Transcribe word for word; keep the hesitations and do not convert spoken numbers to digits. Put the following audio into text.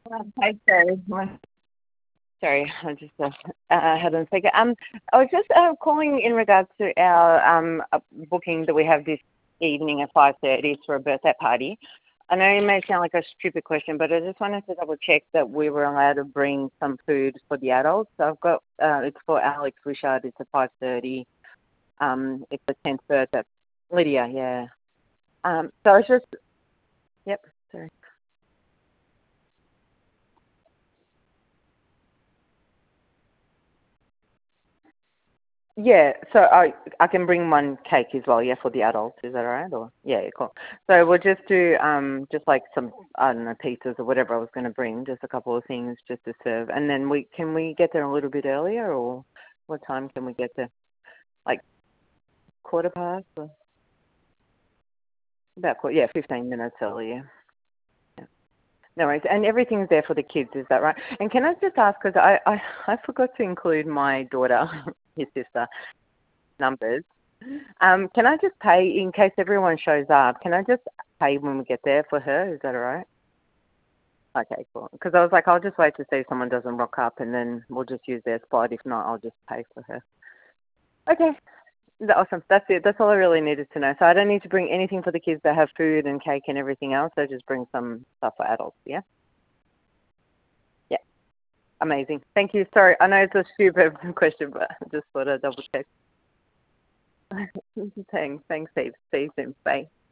Uh, Hi, sorry. My- Sorry, I just uh, uh, had on speaker. Um, I was just uh, calling in regards to our um uh, booking that we have this evening at five thirty for a birthday party. I know it may sound like a stupid question, but I just wanted to double check that we were allowed to bring some food for the adults. So I've got uh, it's for Alex Richard. It's at five thirty. Um, it's the tenth birthday. Lydia, yeah. Um, so I was just yep. Sorry. Yeah, so I I can bring one cake as well, yeah, for the adults. Is that all right? Or yeah, yeah, cool. So we'll just do um just like some I don't know pizzas or whatever I was going to bring, just a couple of things just to serve, and then we can we get there a little bit earlier, or what time can we get there? Like quarter past, or about quarter, yeah, fifteen minutes earlier. Yeah. No worries, and everything's there for the kids. Is that right? And can I just ask because I, I I forgot to include my daughter, his sister, numbers. Um, can I just pay in case everyone shows up? Can I just pay when we get there for her? Is that all right? Okay, cool. Because I was like, I'll just wait to see if someone doesn't rock up, and then we'll just use their spot. If not, I'll just pay for her. Okay, th- awesome. That's it. That's all I really needed to know. So I don't need to bring anything for the kids that have food and cake and everything else. I just bring some stuff for adults. Yeah. Yeah. Amazing. Thank you. Sorry, I know it's a stupid question, but I just thought I'd double check. Thanks. Thanks, Steve. See you soon. Bye.